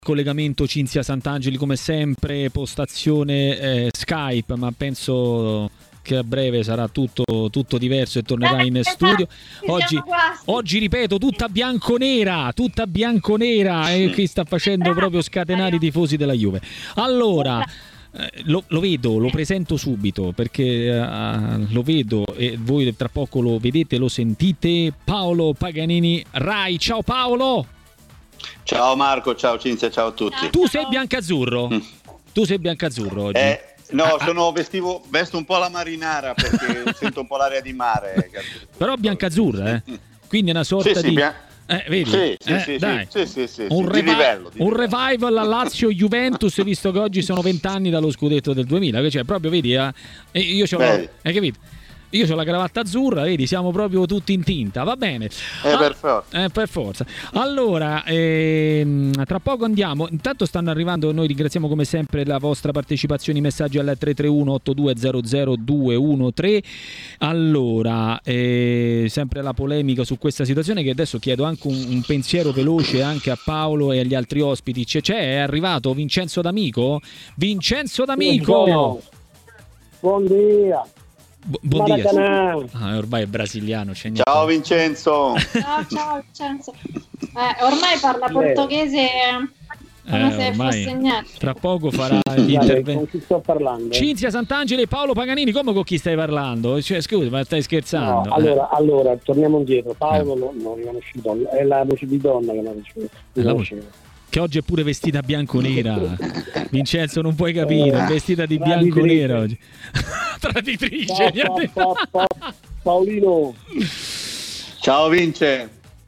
collegamento Cinzia Sant'Angeli come sempre, postazione Skype, ma penso che a breve sarà tutto diverso e tornerà in studio. Oggi ripeto, tutta bianconera e qui sta facendo proprio scatenare i tifosi della Juve. Allora, lo vedo, lo presento subito perché lo vedo e voi tra poco lo vedete, lo sentite. Paolo Paganini, Rai. Ciao Paolo. Ciao Marco, ciao Cinzia, ciao a tutti. Tu sei biancazzurro? Tu sei biancazzurro oggi? No, vesto un po' la marinara perché sento un po' l'aria di mare. Però biancazzurra, quindi è una sorta di... vedi? Sì. Un revival a Lazio-Juventus, visto che oggi sono 20 anni dallo scudetto del 2000, cioè proprio vedi, io ce l'ho, hai capito? Io ho la cravatta azzurra, vedi, siamo proprio tutti in tinta, va bene. Per forza. Allora, tra poco andiamo. Intanto stanno arrivando, noi ringraziamo come sempre la vostra partecipazione, i messaggi al 331-8200-213. Allora, sempre la polemica su questa situazione, che adesso chiedo anche un pensiero veloce anche a Paolo e agli altri ospiti. È arrivato Vincenzo D'Amico? Vincenzo D'Amico! Buongiorno. Buongiorno. Ormai è brasiliano. Ciao Vincenzo. Ciao Vincenzo. Ormai parla portoghese come se fosse niente. Tra poco farà l'intervento. Con chi sto parlando? Cinzia Sant'Angeli e Paolo Paganini. Come con chi stai parlando? Cioè, scusa, ma stai scherzando? No, allora torniamo indietro. Paolo non riconosciuto, è la voce di donna che non riconoscevo. Che oggi è pure vestita bianco-nera. Vincenzo, non puoi capire, è vestita di bianco-nera oggi. Traditrice. Paolino. Ciao Vince.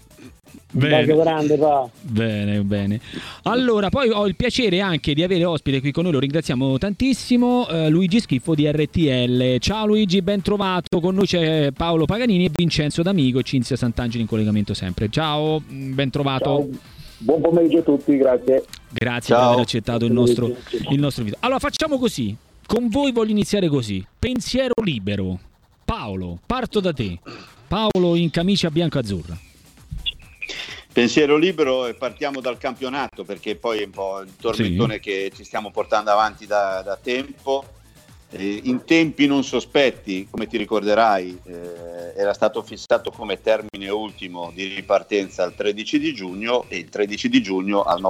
Bene. Allora, poi ho il piacere anche di avere ospite qui con noi, lo ringraziamo tantissimo, Luigi Schiffo di RTL. Ciao Luigi, ben trovato. Con noi c'è Paolo Paganini e Vincenzo D'Amico e Cinzia Sant'Angeli in collegamento sempre. Ciao, ben trovato. Ciao. Buon pomeriggio a tutti, grazie. Grazie per aver accettato il nostro invito. Allora facciamo così, con voi voglio iniziare così. Pensiero libero. Paolo, parto da te. Paolo in camicia bianco-azzurra. Pensiero libero e partiamo dal campionato, perché poi è un po' il tormentone che ci stiamo portando avanti da tempo. In tempi non sospetti, come ti ricorderai, era stato fissato come termine ultimo di ripartenza il 13 di giugno e il 13 di giugno al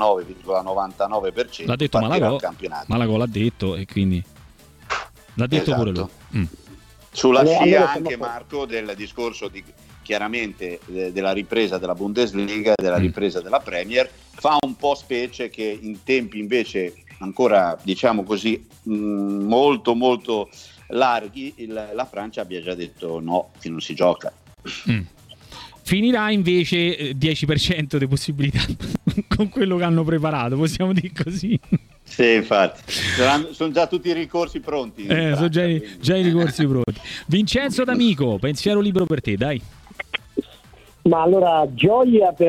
99,99% l'ha detto Malagò, campionato. Malagò l'ha detto e quindi l'ha detto pure lui. Sulla scia anche Marco del discorso chiaramente della ripresa della Bundesliga e della ripresa della Premier. Fa un po' specie che in tempi invece ancora, diciamo così, molto molto larghi, la Francia abbia già detto no, che non si gioca. Finirà invece 10% di possibilità con quello che hanno preparato, possiamo dire così. Sì, infatti sono già tutti i ricorsi pronti. Sono già i ricorsi pronti. Vincenzo D'Amico, pensiero libero per te, dai. Ma allora, gioia per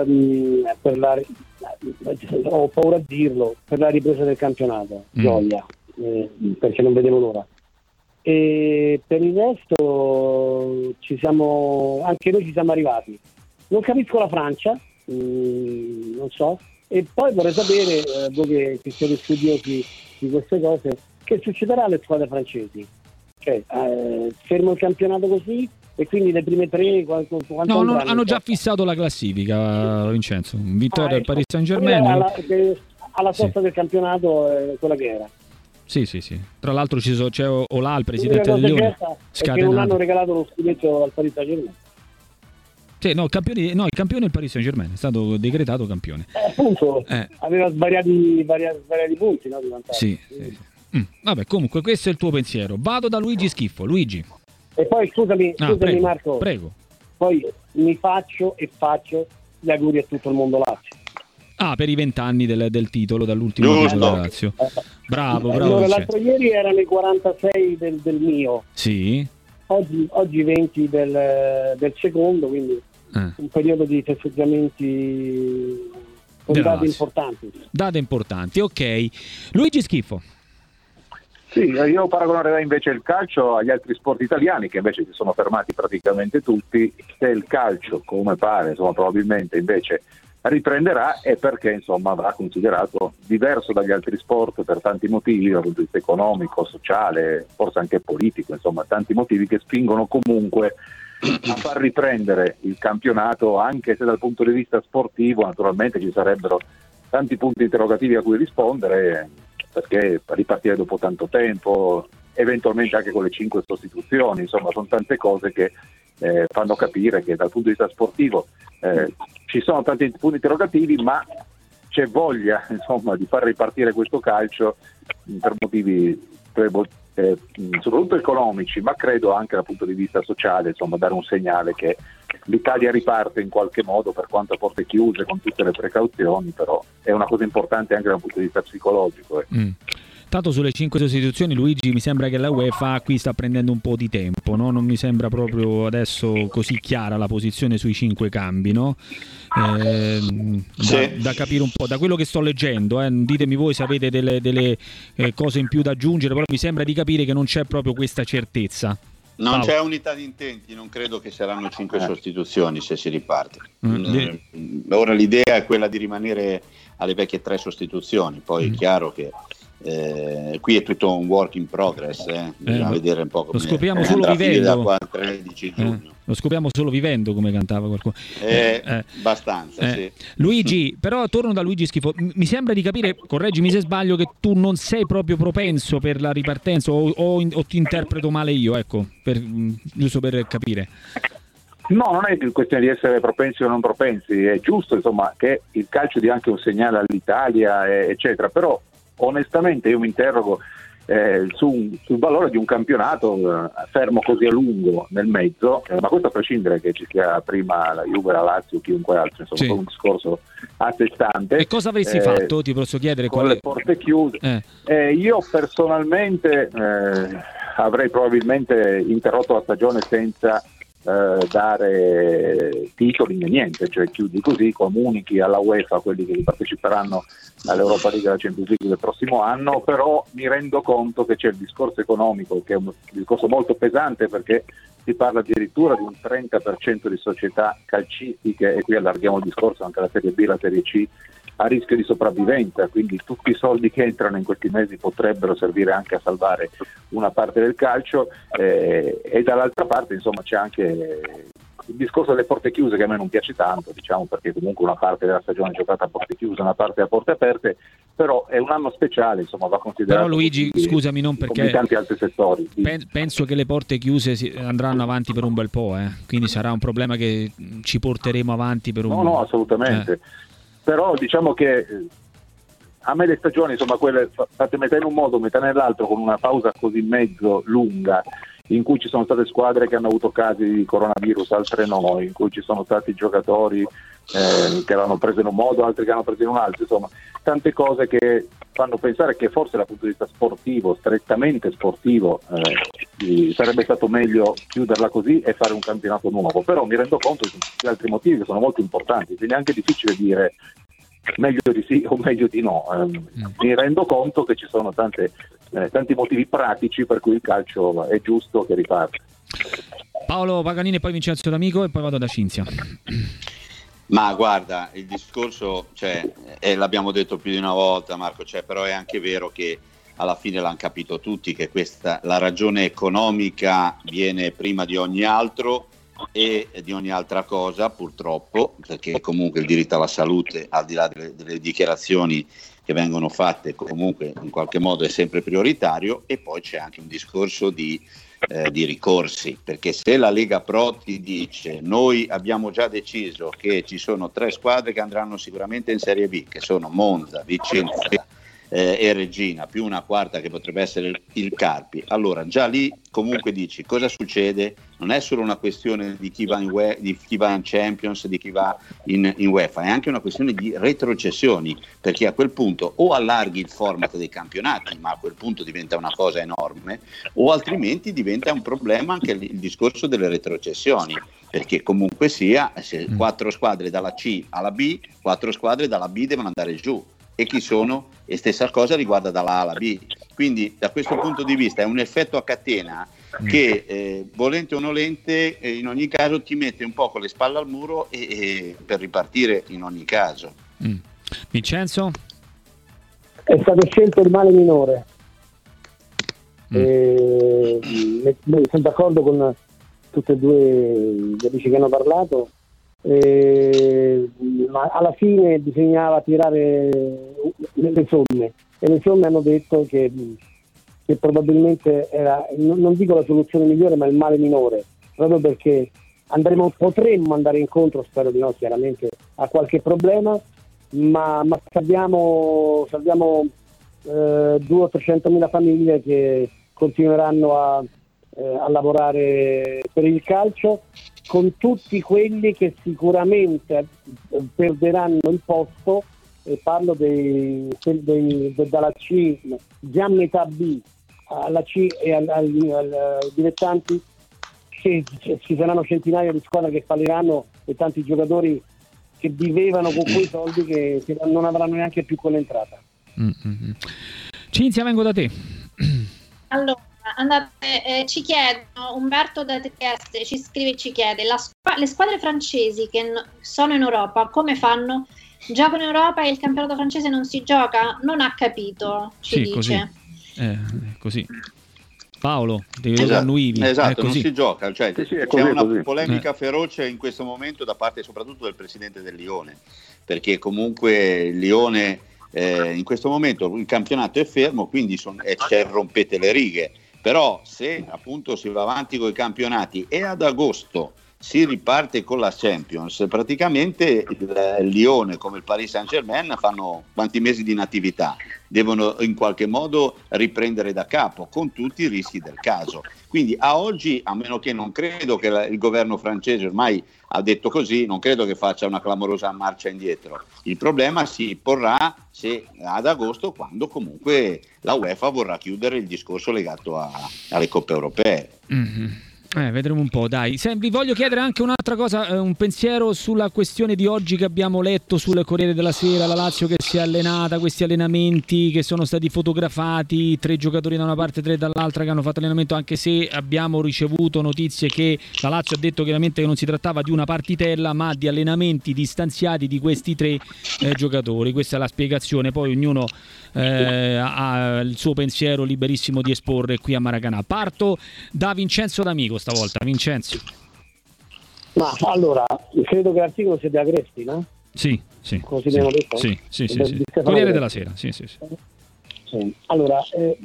la, ho paura a dirlo, per la ripresa del campionato, gioia, perché non vedevo l'ora. E per il resto anche noi ci siamo arrivati. Non capisco la Francia, non so, e poi vorrei sapere, voi che siete studiosi di queste cose, che succederà alle squadre francesi. Cioè, fermo il campionato così e quindi le prime tre hanno già fissato la classifica, Vincenzo. Vittoria al Paris Saint-Germain alla sosta del campionato quella che era. Sì. Tra l'altro c'è Olà, il presidente del Lione, che non hanno regalato lo scudetto al Paris Saint-Germain. Sì, il campione è il Paris Saint-Germain, è stato decretato campione. Appunto, aveva svariati punti, no, di vantaggio. Sì. Vabbè, comunque questo è il tuo pensiero. Vado da Luigi Schiffo. Luigi. E poi scusami prego, Marco. Prego. Poi mi faccio gli auguri a tutto il mondo Lazio. Per i 20 anni del titolo, dall'ultimo titolo della Lazio. Bravo. Allora, l'altro ieri erano i 46 del mio. Sì. Oggi 20 del secondo, quindi un periodo di festeggiamenti con date importanti. Ok. Luigi Schiffo. Sì, io paragonerei invece il calcio agli altri sport italiani che invece si sono fermati praticamente tutti. Se il calcio, come pare, probabilmente invece riprenderà è perché insomma va considerato diverso dagli altri sport per tanti motivi, dal punto di vista economico, sociale, forse anche politico, insomma tanti motivi che spingono comunque a far riprendere il campionato, anche se dal punto di vista sportivo naturalmente ci sarebbero tanti punti interrogativi a cui rispondere, perché ripartire dopo tanto tempo, eventualmente anche con le 5 sostituzioni, insomma sono tante cose che fanno capire che dal punto di vista sportivo ci sono tanti punti interrogativi, ma c'è voglia insomma di far ripartire questo calcio per motivi soprattutto economici, ma credo anche dal punto di vista sociale, insomma dare un segnale che l'Italia riparte in qualche modo, per quanto a porte chiuse con tutte le precauzioni, però è una cosa importante anche dal punto di vista psicologico. Tanto sulle 5 sostituzioni, Luigi, mi sembra che la UEFA qui sta prendendo un po' di tempo, no? Non mi sembra proprio adesso così chiara la posizione sui 5 cambi, no? Da capire un po', da quello che sto leggendo, ditemi voi se avete delle cose in più da aggiungere, però mi sembra di capire che non c'è proprio questa certezza. Non c'è unità di intenti, non credo che saranno 5 sostituzioni se si riparte. Ora l'idea è quella di rimanere alle vecchie 3 sostituzioni, poi è chiaro che qui è tutto un work in progress, bisogna vedere un po' come lo scopriamo solo vivendo. Da qua al 13 giugno. Lo scopriamo solo vivendo, come cantava qualcuno. Abbastanza, sì. Luigi, però torno da Luigi Schifo. Mi sembra di capire, correggimi se sbaglio, che tu non sei proprio propenso per la ripartenza o ti interpreto male io, ecco, giusto per capire. No, non è questione di essere propensi o non propensi, è giusto insomma che il calcio dia anche un segnale all'Italia, eccetera, però onestamente io mi interrogo sul valore di un campionato fermo così a lungo nel mezzo, ma questo a prescindere che ci sia prima la Juve, la Lazio o chiunque altro, insomma, sì. Un discorso a sé stante. E cosa avresti fatto, ti posso chiedere? Con le porte chiuse. Io personalmente avrei probabilmente interrotto la stagione senza dare titoli né niente, cioè chiudi così, comunichi alla UEFA quelli che parteciperanno all'Europa League e alla Champions League del prossimo anno, però mi rendo conto che c'è il discorso economico, che è un discorso molto pesante, perché si parla addirittura di un 30% di società calcistiche, e qui allarghiamo il discorso anche alla Serie B e alla Serie C, a rischio di sopravvivenza, quindi tutti i soldi che entrano in questi mesi potrebbero servire anche a salvare una parte del calcio, e dall'altra parte insomma c'è anche il discorso delle porte chiuse, che a me non piace tanto, diciamo, perché comunque una parte della stagione è giocata a porte chiuse, una parte a porte aperte, però è un anno speciale, insomma, va considerato. Però Luigi, scusami, non perché come tanti altri settori. Penso che le porte chiuse andranno avanti per un bel po', quindi sarà un problema che ci porteremo avanti per un po'. No, assolutamente. Però diciamo che a me le stagioni, insomma, quelle fatte metà in un modo, metà nell'altro, con una pausa così in mezzo lunga, in cui ci sono state squadre che hanno avuto casi di coronavirus, altre no, in cui ci sono stati giocatori che l'hanno preso in un modo, altri che hanno preso in un altro, insomma, tante cose che fanno pensare che forse dal punto di vista sportivo, strettamente sportivo, sarebbe stato meglio chiuderla così e fare un campionato nuovo, però mi rendo conto che ci sono altri motivi che sono molto importanti, quindi è anche difficile dire meglio di sì o meglio di no. Mi rendo conto che ci sono tanti motivi pratici per cui il calcio è giusto che riparte. Paolo Paganini, poi Vincenzo D'Amico e poi vado da Cinzia. Ma guarda, il discorso, l'abbiamo detto più di una volta, Marco, però è anche vero che alla fine l'hanno capito tutti che la ragione economica viene prima di ogni altro e di ogni altra cosa, purtroppo, perché comunque il diritto alla salute, al di là delle dichiarazioni che vengono fatte, comunque in qualche modo è sempre prioritario. E poi c'è anche un discorso di ricorsi, perché se la Lega Pro ti dice noi abbiamo già deciso che ci sono 3 squadre che andranno sicuramente in Serie B, che sono Monza, Vicenza e Reggina, più una quarta che potrebbe essere il Carpi, allora già lì comunque dici cosa succede. Non è solo una questione di chi va in Champions, di chi va in UEFA, è anche una questione di retrocessioni, perché a quel punto o allarghi il format dei campionati, ma a quel punto diventa una cosa enorme, o altrimenti diventa un problema anche il discorso delle retrocessioni, perché comunque sia, se 4 squadre dalla C alla B, 4 squadre dalla B devono andare giù. E chi sono? E stessa cosa riguarda dalla A alla B. Quindi da questo punto di vista è un effetto a catena che volente o nolente in ogni caso ti mette un po' con le spalle al muro e per ripartire in ogni caso. Vincenzo? È stato scelto il male minore. Sono d'accordo con tutti e due gli amici che hanno parlato, ma alla fine bisognava tirare le somme, e le somme hanno detto che probabilmente era, non dico la soluzione migliore, ma il male minore, proprio perché potremmo andare incontro, spero di no chiaramente, a qualche problema, ma salviamo 200.000 o 300.000 famiglie che continueranno a lavorare per il calcio, con tutti quelli che sicuramente perderanno il posto, e parlo dalla C già metà B alla C e ai dilettanti, che ci saranno centinaia di squadre che falliranno e tanti giocatori che vivevano con quei soldi che non avranno neanche più quell'entrata. Cinzia, vengo da te. Allora, ci chiedono, Umberto da Trieste ci scrive e ci chiede: le squadre francesi che sono in Europa come fanno? Giocano in Europa e il campionato francese non si gioca? Non ha capito, ci dice. Così. Paolo, devi annuivi. Esatto, non si gioca, cioè, c'è una polemica feroce in questo momento da parte soprattutto del presidente del Lione, perché comunque il Lione in questo momento il campionato è fermo, quindi rompete le righe, però se appunto si va avanti con i campionati e ad agosto si riparte con la Champions, praticamente il Lione come il Paris Saint-Germain fanno quanti mesi di inattività, devono in qualche modo riprendere da capo con tutti i rischi del caso. Quindi a oggi, a meno che non credo che il governo francese ormai ha detto così, non credo che faccia una clamorosa marcia indietro. Il problema si porrà se ad agosto, quando comunque la UEFA vorrà chiudere il discorso legato alle coppe europee. Vedremo un po', dai. Vi voglio chiedere anche un'altra cosa, un pensiero sulla questione di oggi che abbiamo letto sul Corriere della Sera, la Lazio che si è allenata, questi allenamenti che sono stati fotografati, 3 giocatori da una parte, 3 dall'altra che hanno fatto allenamento, anche se abbiamo ricevuto notizie che la Lazio ha detto chiaramente che non si trattava di una partitella, ma di allenamenti distanziati di questi 3 giocatori. Questa è la spiegazione, poi ognuno ha il suo pensiero liberissimo di esporre qui a Maracanã. Parto da Vincenzo D'Amico stavolta. Vincenzo. Ma allora, credo che l'articolo sia di Agresti, no? Sì. Così abbiamo detto? Sì. Corriere della Sera, sì. Allora,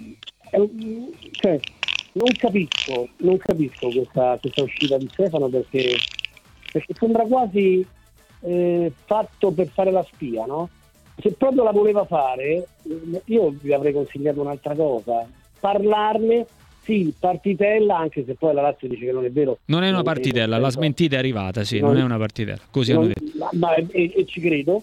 non capisco questa uscita di Stefano, perché sembra quasi fatto per fare la spia, no? Se proprio la voleva fare, io vi avrei consigliato un'altra cosa: parlarne. Sì, partitella, anche se poi la Lazio dice che non è vero. Non è una partitella, la smentita è arrivata, sì, non è una partitella, così hanno detto. E ci credo.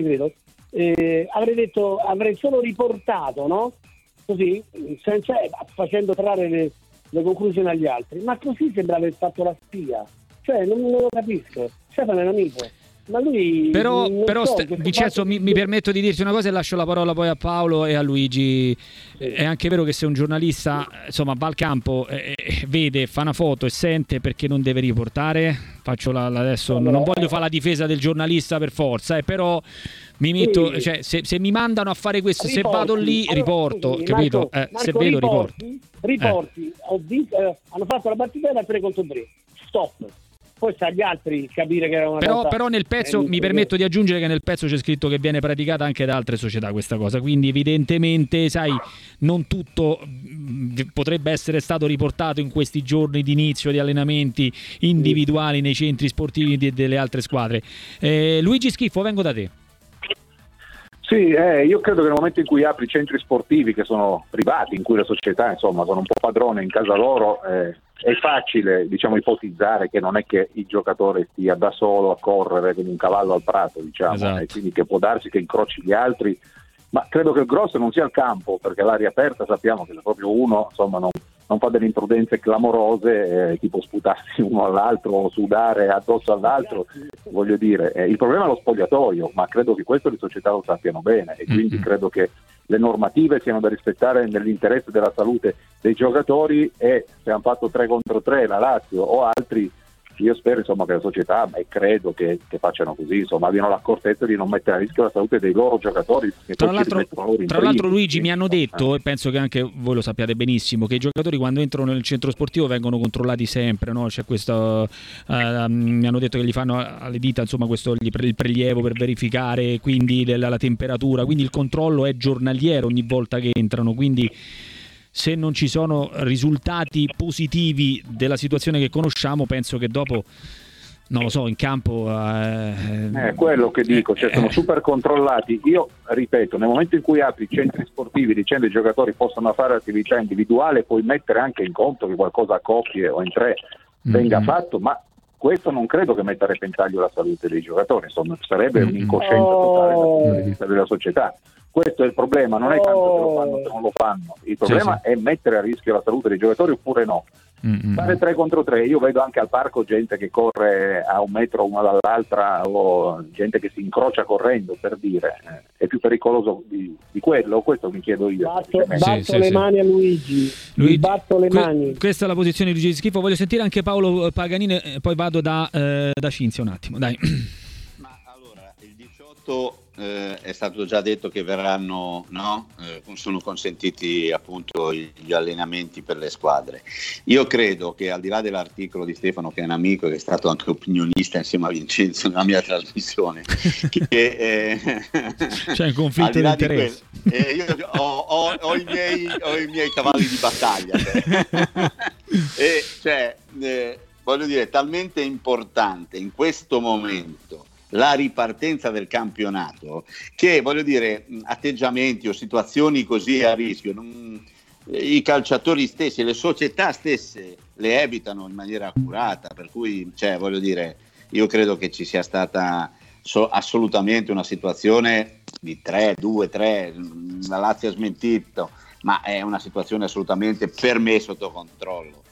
Avrei solo riportato, no? Così, facendo trarre le conclusioni agli altri. Ma così sembra aver fatto la spia. Cioè, non lo capisco. Stefano è un amico. Ma lui però Vincenzo, mi permetto di dirti una cosa e lascio la parola poi a Paolo e a Luigi. È anche vero che se un giornalista va al campo, vede, fa una foto e sente, perché non deve riportare? Adesso non voglio fare la difesa del giornalista per forza, però mi metto, cioè, se mi mandano a fare questo, se vado lì riporto, capito? Marco, se vedo riporti. Hanno fatto la partita 3 contro 3, stop. Poi sta agli altri capire che era una cosa. Però nel pezzo mi permetto di aggiungere che nel pezzo c'è scritto che viene praticata anche da altre società questa cosa, quindi evidentemente, sai, non tutto potrebbe essere stato riportato in questi giorni di inizio di allenamenti individuali nei centri sportivi delle altre squadre. Luigi Schiffo, vengo da te. Sì, io credo che nel momento in cui apri centri sportivi che sono privati, in cui le società sono un po' padrone in casa loro, è facile, ipotizzare che non è che il giocatore stia da solo a correre come un cavallo al prato, esatto. E quindi che può darsi che incroci gli altri, ma credo che il grosso non sia il campo, perché l'aria aperta sappiamo che se proprio uno non fa delle imprudenze clamorose, tipo sputarsi uno all'altro o sudare addosso all'altro, voglio dire, il problema è lo spogliatoio, ma credo che questo le società lo sappiano bene, e quindi credo che le normative siano da rispettare nell'interesse della salute dei giocatori, e se hanno fatto 3 contro 3 la Lazio o altri, io spero insomma che la società, e credo che facciano così, insomma abbiano l'accortezza di non mettere a rischio la salute dei loro giocatori. Tra l'altro Luigi, mi hanno detto, e penso che anche voi lo sappiate benissimo, che i giocatori quando entrano nel centro sportivo vengono controllati sempre, no? C'è questo, mi hanno detto che gli fanno alle dita insomma questo il prelievo per verificare quindi la temperatura, quindi il controllo è giornaliero ogni volta che entrano, quindi se non ci sono risultati positivi della situazione che conosciamo, penso che dopo, non lo so, in campo è quello che dico, cioè sono super controllati. Io ripeto, nel momento in cui apri centri sportivi dicendo i giocatori possono fare attività individuale, puoi mettere anche in conto che qualcosa a coppie o in 3 venga fatto, ma questo non credo che metta a repentaglio la salute dei giocatori, insomma sarebbe un'incoscienza totale dal punto di vista della società. Questo è il problema, non è tanto che lo fanno o non lo fanno, il problema è mettere a rischio la salute dei giocatori oppure no. Fare 3 contro 3, io vedo anche al parco gente che corre a 1 metro una dall'altra, o gente che si incrocia correndo, per dire, è più pericoloso di quello? Questo mi chiedo io. Batto le mani a Luigi, batto le mani. Questa è la posizione di Luigi Schifo. Voglio sentire anche Paolo Paganini, poi vado da Cinzia un attimo, dai. Ma allora, il 18 è stato già detto che verranno, no? Sono consentiti appunto gli allenamenti per le squadre. Io credo che al di là dell'articolo di Stefano, che è un amico, che è stato anche opinionista insieme a Vincenzo nella mia trasmissione, che c'è un conflitto di interesse. Io ho i miei cavalli di battaglia, e cioè voglio dire, talmente importante in questo momento la ripartenza del campionato, che voglio dire, atteggiamenti o situazioni così a rischio i calciatori stessi, le società stesse le evitano in maniera accurata, per cui voglio dire, io credo che ci sia stata assolutamente una situazione di 3-2-3, la Lazio ha smentito, ma è una situazione assolutamente per me sotto controllo.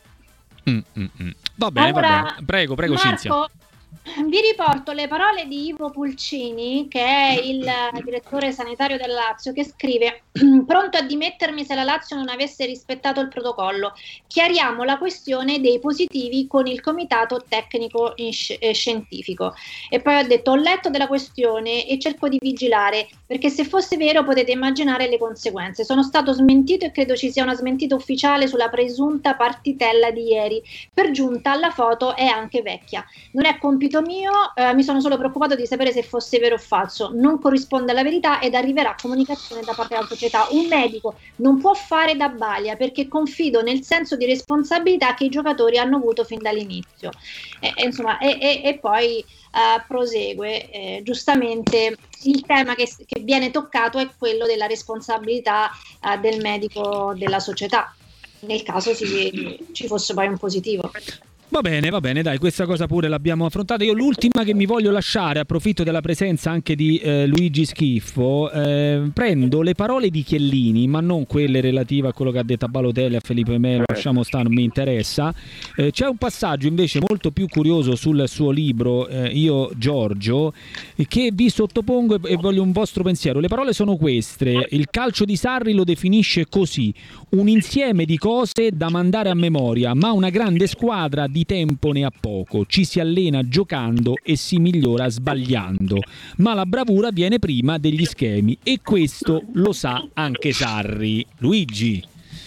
Va bene, allora, prego Marco, Cinzia. Vi riporto le parole di Ivo Pulcini, che è il direttore sanitario del Lazio, che scrive: pronto a dimettermi se la Lazio non avesse rispettato il protocollo. Chiariamo la questione dei positivi con il comitato tecnico scientifico. E poi ha detto: ho letto della questione e cerco di vigilare, perché se fosse vero potete immaginare le conseguenze. Sono stato smentito e credo ci sia una smentita ufficiale sulla presunta partitella di ieri. Per giunta la foto è anche vecchia. Non è compito mio, mi sono solo preoccupato di sapere se fosse vero o falso. Non corrisponde alla verità ed arriverà comunicazione da parte della società. Un medico non può fare da balia, perché confido nel senso di responsabilità che i giocatori hanno avuto fin dall'inizio. Insomma, e poi prosegue, giustamente il tema che viene toccato è quello della responsabilità del medico della società, nel caso ci fosse poi un positivo. Va bene, dai, questa cosa pure l'abbiamo affrontata. Io l'ultima che mi voglio lasciare, approfitto della presenza anche di Luigi Schifo, prendo le parole di Chiellini, ma non quelle relative a quello che ha detto a Balotelli, a Felipe Melo, lasciamo stare, non mi interessa. C'è un passaggio invece molto più curioso sul suo libro, Io Giorgio, che vi sottopongo e voglio un vostro pensiero. Le parole sono queste: il calcio di Sarri lo definisce così: un insieme di cose da mandare a memoria, ma una grande squadra di tempo ne ha poco, ci si allena giocando e si migliora sbagliando, ma la bravura viene prima degli schemi e questo lo sa anche Sarri. Luigi.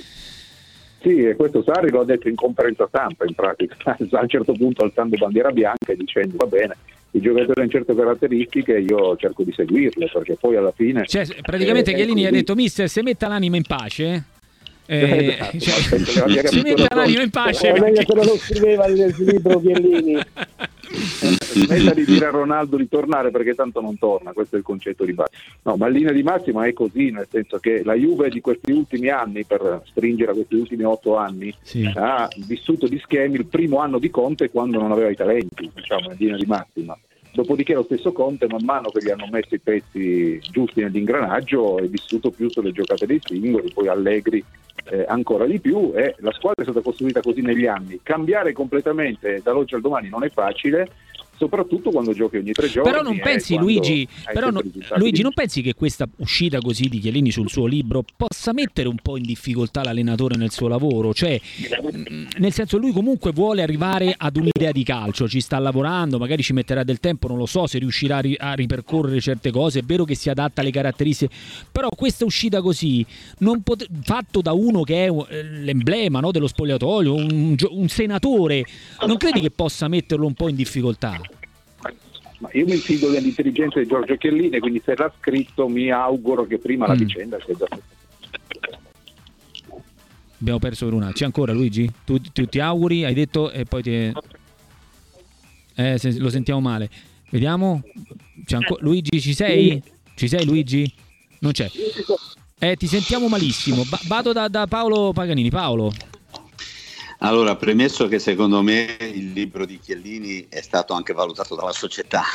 Sì, e questo Sarri lo ha detto in conferenza stampa, in pratica, a un certo punto alzando bandiera bianca e dicendo: va bene, i giocatori hanno certe caratteristiche, io cerco di seguirle, perché poi alla fine... Cioè, praticamente Chiellini ha detto: mister, se metta l'anima in pace... si mette l'anima in pace, perché... se lo scriveva nel libro Chiellini. Smetta di dire a Ronaldo di tornare, perché tanto non torna, questo è il concetto di base. No, ma in linea di massima è così, nel senso che la Juve di questi ultimi anni, per stringere a questi ultimi 8 anni, ha vissuto di schemi il primo anno di Conte, quando non aveva i talenti, diciamo, in linea di massima. Dopodiché lo stesso Conte, man mano che gli hanno messo i pezzi giusti nell'ingranaggio, è vissuto più sulle giocate dei singoli, poi Allegri ancora di più, e la squadra è stata costruita così negli anni. Cambiare completamente dall'oggi al domani non è facile, soprattutto quando giochi ogni 3 giorni. Però non pensi, Luigi, non pensi che questa uscita così di Chiellini sul suo libro possa mettere un po' in difficoltà l'allenatore nel suo lavoro? Cioè, nel senso, lui comunque vuole arrivare ad un'idea di calcio, ci sta lavorando, magari ci metterà del tempo, non lo so se riuscirà a ripercorrere certe cose, è vero che si adatta alle caratteristiche, però questa uscita così, fatto da uno che è l'emblema, no, dello spogliatoio, un senatore, non credi che possa metterlo un po' in difficoltà? Ma io mi fido dell'intelligenza di Giorgio Chiellini, quindi se l'ha scritto mi auguro che prima la vicenda sia già... Abbiamo perso per c'è ancora Luigi? Tu ti auguri, hai detto, e poi lo sentiamo male. Vediamo. Luigi, ci sei? Ci sei, Luigi? Non c'è. Ti sentiamo malissimo. Vado da Paolo Paganini. Paolo. Allora, premesso che secondo me il libro di Chiellini è stato anche valutato dalla società,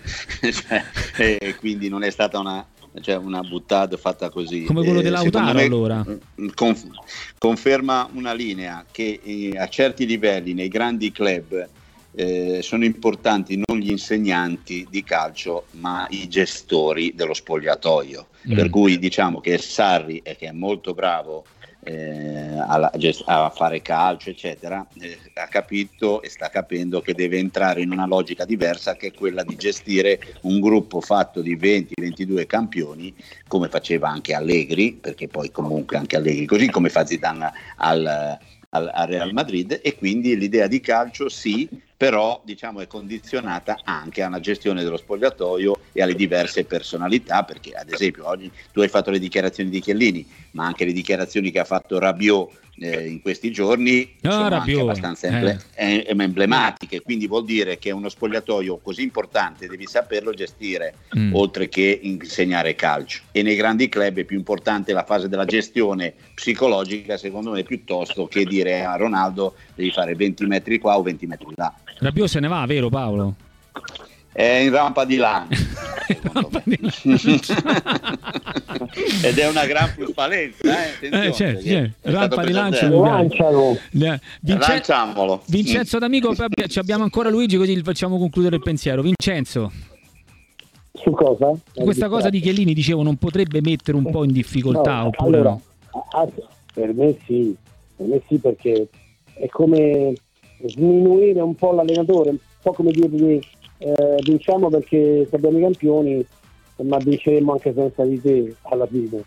e quindi non è stata una buttata fatta così. Come quello dell'Autaro, allora. Conferma una linea che a certi livelli nei grandi club sono importanti non gli insegnanti di calcio ma i gestori dello spogliatoio, per cui diciamo che Sarri, che è molto bravo a fare calcio eccetera, ha capito e sta capendo che deve entrare in una logica diversa, che è quella di gestire un gruppo fatto di 20-22 campioni, come faceva anche Allegri, perché poi comunque anche Allegri, così come fa Zidane al Real Madrid, e quindi l'idea di calcio sì, però diciamo è condizionata anche a una gestione dello spogliatoio e alle diverse personalità, perché ad esempio oggi tu hai fatto le dichiarazioni di Chiellini, ma anche le dichiarazioni che ha fatto Rabiot in questi giorni sono anche abbastanza emblematiche, quindi vuol dire che uno spogliatoio così importante devi saperlo gestire oltre che insegnare calcio, e nei grandi club è più importante la fase della gestione psicologica, secondo me, piuttosto che dire a Ronaldo devi fare 20 metri qua o 20 metri là. Rabiot se ne va, vero Paolo? È in rampa di lancio ed è una gran plusvalenza, certo. Rampa di lancio, lanciamolo. Vincenzo D'Amico, ci abbiamo ancora Luigi, così facciamo concludere il pensiero. Vincenzo, su cosa? Questa cosa di Chiellini, dicevo, non potrebbe mettere un po' in difficoltà? Oppure allora, per me sì, perché è come sminuire un po' l'allenatore, un po' come dirgli vinciamo perché abbiamo i campioni, ma vinceremo anche senza di te alla fine.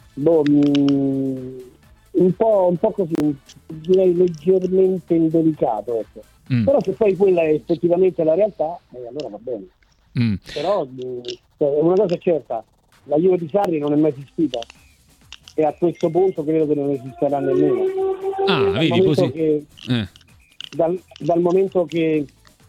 Un po' così, direi leggermente indelicato, ecco. Però se poi quella è effettivamente la realtà, allora va bene. Però una cosa è certa, la Juve di Sarri non è mai esistita, e a questo punto credo che non esisterà nemmeno. Vedi così. Dal momento che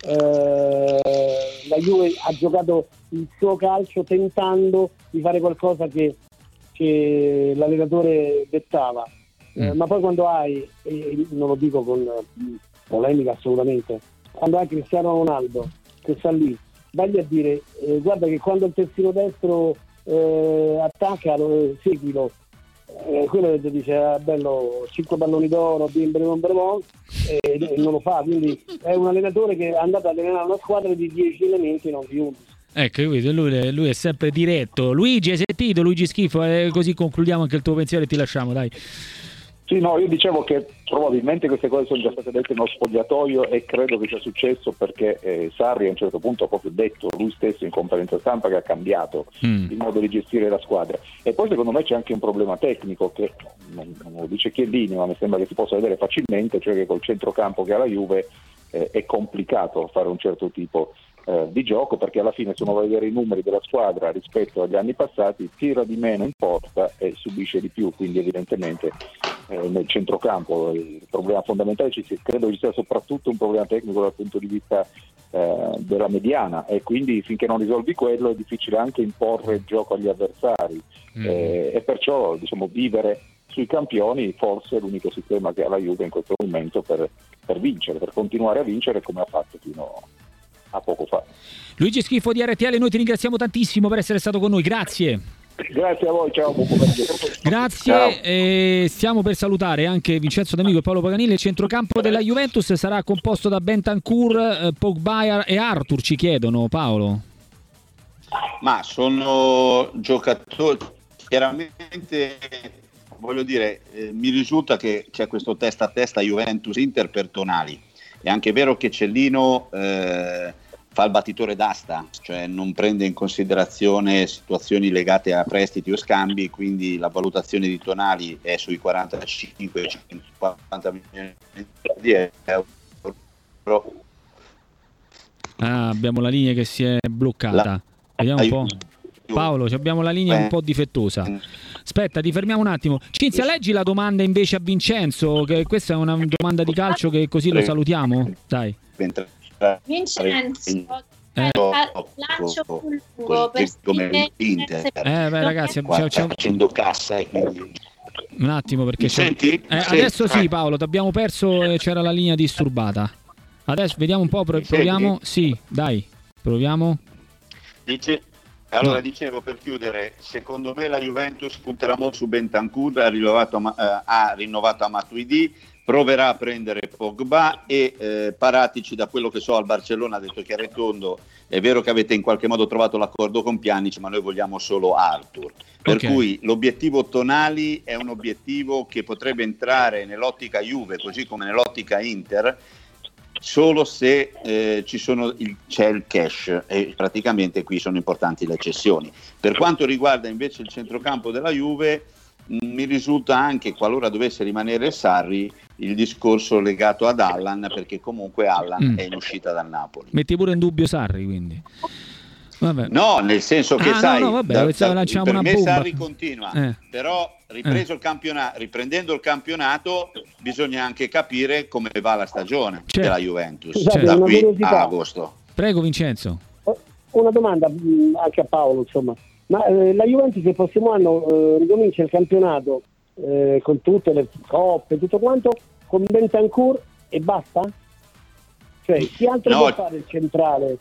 la Juve ha giocato il suo calcio tentando di fare qualcosa che l'allenatore dettava, ma poi quando hai, non lo dico con polemica assolutamente, quando hai Cristiano Ronaldo che sta lì, vagli a dire guarda che quando il terzino destro attacca, seguilo, quello che dice bello 5 palloni d'oro, e non lo fa, quindi è un allenatore che è andato a allenare una squadra di 10 elementi, non di 11. Ecco, lui è sempre diretto. Luigi, hai sentito? Luigi Schifo, così concludiamo anche il tuo pensiero e ti lasciamo, dai. Sì, no, io dicevo che probabilmente queste cose sono già state dette nello spogliatoio, e credo che sia successo perché Sarri a un certo punto ha proprio detto lui stesso in conferenza stampa che ha cambiato il modo di gestire la squadra. E poi secondo me c'è anche un problema tecnico che non lo dice Chiellini, ma mi sembra che si possa vedere facilmente, cioè che col centrocampo che ha la Juve è complicato fare un certo tipo di gioco, perché alla fine se uno va a vedere i numeri della squadra rispetto agli anni passati, tira di meno in porta e subisce di più, quindi evidentemente nel centrocampo il problema fondamentale credo ci sia soprattutto un problema tecnico dal punto di vista della mediana, e quindi finché non risolvi quello è difficile anche imporre il gioco agli avversari, e perciò diciamo vivere sui campioni forse è l'unico sistema che ha la Juve in questo momento per vincere, per continuare a vincere come ha fatto fino a poco fa. Luigi Schifo di RTL, noi ti ringraziamo tantissimo per essere stato con noi, grazie. Grazie a voi, ciao. Grazie, stiamo per salutare anche Vincenzo D'Amico e Paolo Paganile. Il centrocampo della Juventus sarà composto da Bentancur, Pogba e Arthur, ci chiedono, Paolo. Ma sono giocatori, chiaramente, voglio dire, mi risulta che c'è questo testa a testa Juventus-Inter per Tonali. È anche vero che Cellino fa il battitore d'asta, cioè non prende in considerazione situazioni legate a prestiti o scambi, quindi la valutazione di Tonali è sui 45-50 milioni di euro. Abbiamo la linea che si è bloccata. Vediamo un po'. Paolo, abbiamo la linea un po' difettosa. Aspetta, ti fermiamo un attimo. Cinzia, leggi la domanda invece a Vincenzo, che questa è una domanda di calcio, che così lo salutiamo. Dai. Vincenzo, lancio più lungo per come l'Inter. Ragazzi, facendo cassa e quindi... Un attimo, perché senti? Adesso sì, Paolo, ti abbiamo perso e c'era la linea disturbata. Adesso vediamo un po', proviamo. Sì, dai, proviamo. Dicevo, per chiudere, secondo me la Juventus punterà molto su Bentancur, ha rinnovato a Matuidi, proverà a prendere Pogba e Paratici, da quello che so al Barcellona, ha detto chiaro e tondo, è vero che avete in qualche modo trovato l'accordo con Pjanic, ma noi vogliamo solo Arthur. Per cui l'obiettivo Tonali è un obiettivo che potrebbe entrare nell'ottica Juve, così come nell'ottica Inter, solo se c'è il cash, e praticamente qui sono importanti le cessioni. Per quanto riguarda invece il centrocampo della Juve, mi risulta anche, qualora dovesse rimanere Sarri, il discorso legato ad Allan, perché comunque Allan è in uscita dal Napoli. Metti pure in dubbio Sarri, quindi. Vabbè. No, nel senso che lanciamo per una me bomba. Sarri continua, però riprendendo il campionato bisogna anche capire come va la stagione della Juventus da qui a agosto. Prego Vincenzo. Una domanda anche a Paolo, insomma. Ma la Juventus il prossimo anno ricomincia il campionato con tutte le coppe, tutto quanto, con Bentancur e basta? Cioè, chi altro può fare il centrale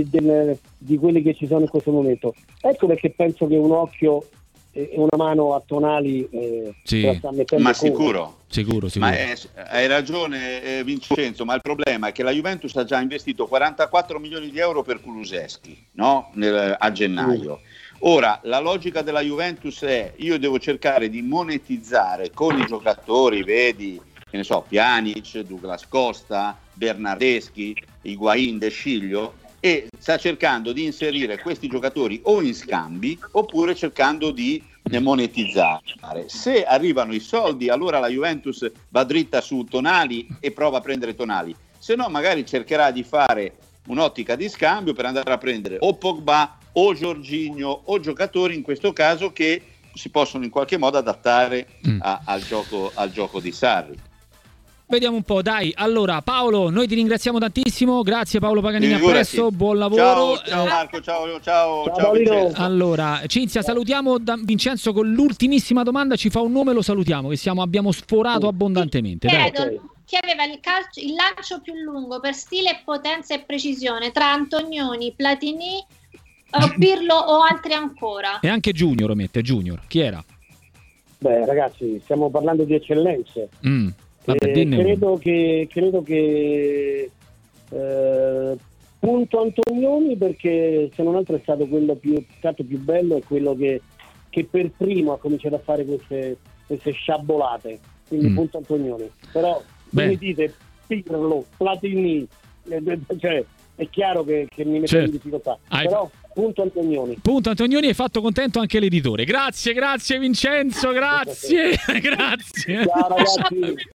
di quelli che ci sono in questo momento? Ecco perché penso che un occhio e una mano a Tonali la sta mettendo. Ma sicuro. Ma hai ragione Vincenzo, ma il problema è che la Juventus ha già investito 44 milioni di euro per Kulusevski, no? A gennaio. Ora, la logica della Juventus è: io devo cercare di monetizzare con i giocatori, vedi, che ne so, Pjanic, Douglas Costa, Bernardeschi, Higuaín, De Sciglio, e sta cercando di inserire questi giocatori o in scambi oppure cercando di monetizzare. Se arrivano i soldi, allora la Juventus va dritta su Tonali e prova a prendere Tonali, se no magari cercherà di fare un'ottica di scambio per andare a prendere o Pogba o Jorginho o giocatori in questo caso che si possono in qualche modo adattare al gioco di Sarri. Vediamo un po', dai. Allora Paolo, noi ti ringraziamo tantissimo, grazie Paolo Paganini, a presto, buon lavoro. Ciao Marco, ciao Vincenzo. Allora Cinzia, salutiamo Vincenzo con l'ultimissima domanda, ci fa un nome, lo salutiamo, che abbiamo sforato abbondantemente. Chi aveva il lancio più lungo per stile, potenza e precisione tra Antonioni, Platini, Pirlo o altri ancora? E anche Junior chi era? Beh ragazzi, stiamo parlando di eccellenze. Credo che punto Antonioni, perché se non altro è stato quello più bello e quello che per primo ha cominciato a fare queste sciabolate, quindi punto Antonioni. Però mi dite Pirlo, Platini, cioè è chiaro che mi metto in difficoltà, però punto Antonioni. Punto Antonioni, hai fatto contento anche l'editore. Grazie Vincenzo, grazie. Ciao ragazzi.